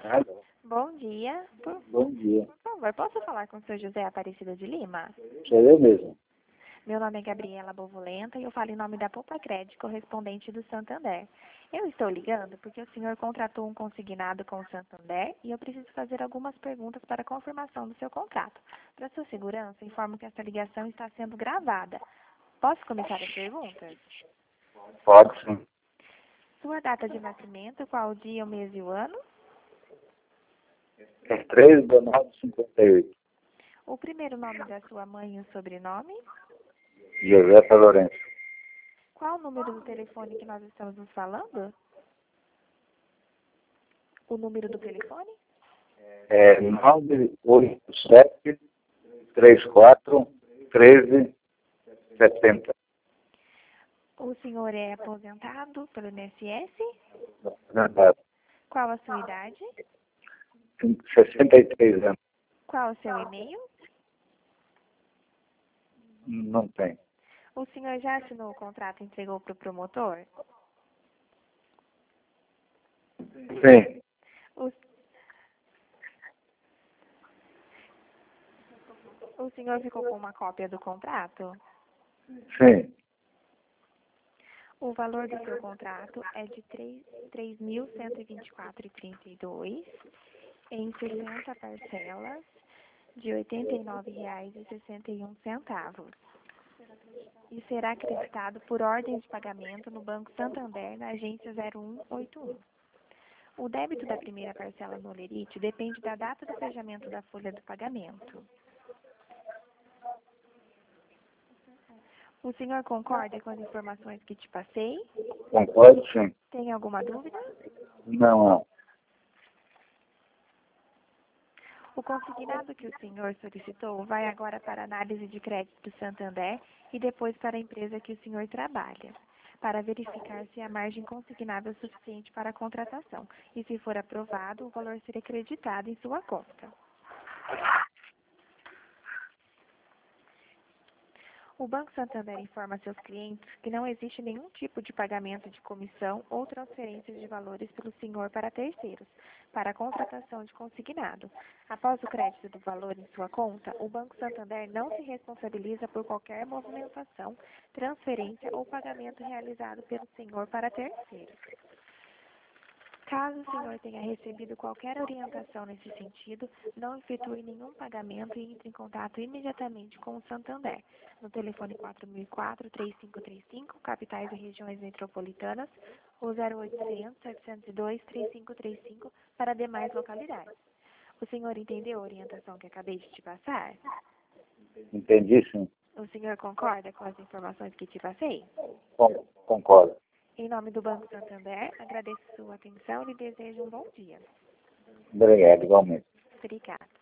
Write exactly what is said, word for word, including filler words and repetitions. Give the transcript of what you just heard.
Alô. Bom dia. Por, Bom dia. por favor, posso falar com o senhor José Aparecido de Lima? Sou eu mesmo. Meu nome é Gabriela Bovolenta e eu falo em nome da Poupa Crédito, correspondente do Santander. Eu estou ligando porque o senhor contratou um consignado com o Santander e eu preciso fazer algumas perguntas para confirmação do seu contrato. Para sua segurança, informo que essa ligação está sendo gravada. Posso começar as perguntas? Pode sim. Sua data de nascimento, qual o dia, o mês e o ano? É três de nove de cinquenta e oito. O primeiro nome da sua mãe e o sobrenome? José Lourenço. Qual o número do telefone que nós estamos nos falando? O número do telefone? É nove oito sete, três quatro, um três, sete zero. O senhor é aposentado pelo I N S S? Verdade. Qual a sua idade? sessenta e três anos. Qual o seu e-mail? Não tem. O senhor já assinou o contrato e entregou para o promotor? Sim. O, o senhor ficou com uma cópia do contrato? Sim. O valor do seu contrato é de três mil cento e vinte e quatro reais e trinta e dois centavos em sessenta parcelas de oitenta e nove reais e sessenta e um centavos. E será acreditado por ordem de pagamento no Banco Santander, na agência zero um oito um. O débito da primeira parcela no Olerite depende da data do fechamento da folha do pagamento. O senhor concorda com as informações que te passei? Concordo, sim. Tem alguma dúvida? Não, não. O consignado que o senhor solicitou vai agora para a análise de crédito do Santander e depois para a empresa que o senhor trabalha, para verificar se a margem consignável é suficiente para a contratação. E se for aprovado, o valor será creditado em sua conta. O Banco Santander informa seus clientes que não existe nenhum tipo de pagamento de comissão ou transferência de valores pelo senhor para terceiros, para a contratação de consignado. Após o crédito do valor em sua conta, o Banco Santander não se responsabiliza por qualquer movimentação, transferência ou pagamento realizado pelo senhor para terceiros. Caso o senhor tenha recebido qualquer orientação nesse sentido, não efetue nenhum pagamento e entre em contato imediatamente com o Santander, no telefone quatro mil e quatro, três cinco três cinco, capitais e regiões metropolitanas, ou zero oitocentos, setecentos e dois, três cinco três cinco para demais localidades. O senhor entendeu a orientação que acabei de te passar? Entendi, sim. O senhor concorda com as informações que te passei? Con- Concordo. Em nome do Banco Santander, agradeço sua atenção e lhe desejo um bom dia. Obrigado, igualmente. Obrigada.